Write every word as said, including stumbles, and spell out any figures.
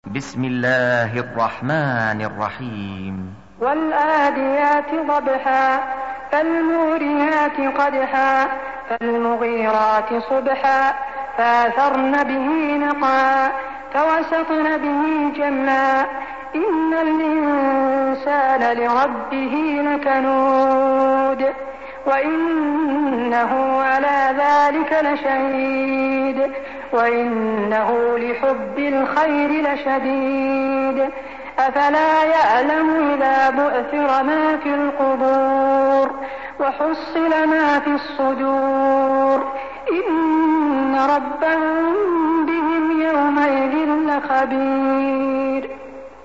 بسم الله الرحمن الرحيم والآديات ضبحا فالموريات قدحا فالمغيرات صبحا فأثرن به نقعا فوسطن به جمعا إن الإنسان لربه لكنود وإنه على ذلك لشهيد وإنه لحب الخير لشديد أفلا يعلم إذا بؤثر ما في القبور وحصل ما في الصدور إن ربهم بهم يومئذ لخبير.